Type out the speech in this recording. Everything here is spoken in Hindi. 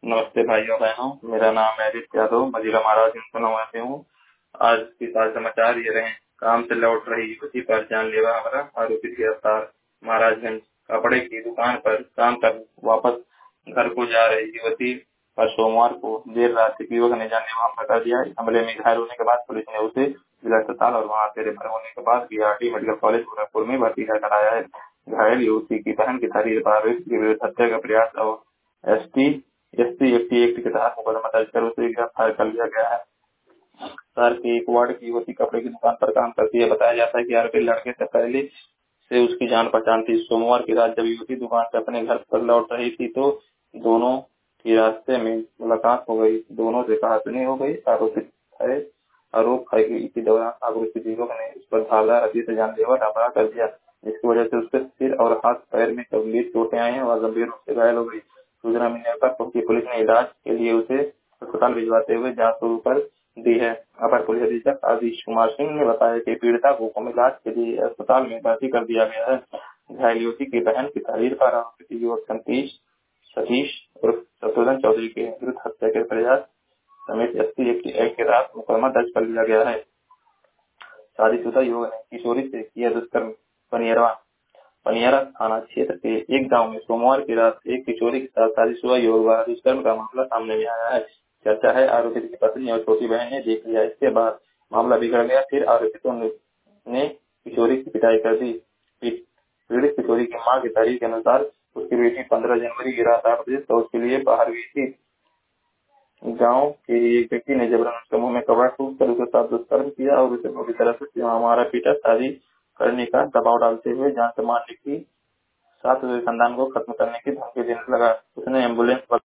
नमस्ते भाइयों बहनों, मेरा नाम है आदित्य यादव, मजीरा महाराज नवा से हूँ। आज के ताजा समाचार ये रहे। काम से लौट रही युवती पर जानलेवा हमला, आरोपी गिरफ्तार। महाराजगंज कपड़े की दुकान पर काम कर वापस घर को जा रही युवती पर सोमवार को देर रात एक युवक ने जानलेवा हमला कर दिया। इस हमले में घायल होने के बाद पुलिस ने उसे जिला अस्पताल और वहाँ से रेफर होने के बाद बीआरटी मेडिकल कॉलेज गोरखपुर में भर्ती कराया है। घायल युवती की बहन की तारीफ पर आरोपी के विरुद्ध हत्या का प्रयास और एसटी एक्ट के तहत मुकदमा दर्ज कर उसे गिरफ्तार कर लिया गया है। शहर के एक वार्ड की युवती कपड़े की दुकान पर काम करती है। बताया जाता है कि आरोपी लड़के से पहले से उसकी जान पहचान थी। सोमवार की रात जब युवती दुकान से अपने घर पर लौट रही थी तो दोनों की रास्ते में मुलाकात हो गई। दोनों से कहासुनी हो गई। आरोप है कि इसी दौरान आक्रोशित युवक ने उस पर धारदार हथियार से जानलेवा हमला कर दिया, जिसकी वजह से उसके सिर और हाथ पैर में गंभीर चोटें आई हैं और गंभीर रूप से घायल हो गई। सूचना मिलने पर पहुंची पुलिस ने इलाज के लिए उसे अस्पताल भिजवाते हुए जांच शुरू कर दी है। अपर पुलिस अधीक्षक आशीष कुमार सिंह ने बताया कि पीड़िता को इलाज के लिए अस्पताल में भर्ती कर दिया गया है। घायल युवती की बहन की तहरीर पर आरोपी युवक सतीश और शत्रुघ्न चौधरी के विरुद्ध हत्या के प्रयास समेत एसटी एक्ट के तहत मुकदमा दर्ज कर लिया गया है। शादीशुदा युवक ने किशोरी से किया दुष्कर्म। पनियारा थाना क्षेत्र के एक गांव में सोमवार की रात एक किशोरी के साथ शादीशुदा युवक द्वारा दुष्कर्म का मामला सामने में आया है। चर्चा है आरोपी की पत्नी और छोटी बहन ने देख लिया। इसके बाद मामला बिगड़ गया। फिर आरोपितों ने किशोरी की पिटाई कर दी। पीड़ित किशोरी की मां की तारीख के अनुसार उसकी बेटी 15 जनवरी की रात 8 बजे शौच के लिए बाहर गई थी। गांव के एक व्यक्ति ने जबरन उसके मुंह में कपड़ा ठूंस कर उसके साथ दुष्कर्म किया और उसे पूरी तरह से मारा पीटा। शादी करने का दबाव डालते हुए जान से मारने की साथ हुए खानदान को खत्म करने की धमकी देने लगा। उसने एम्बुलेंस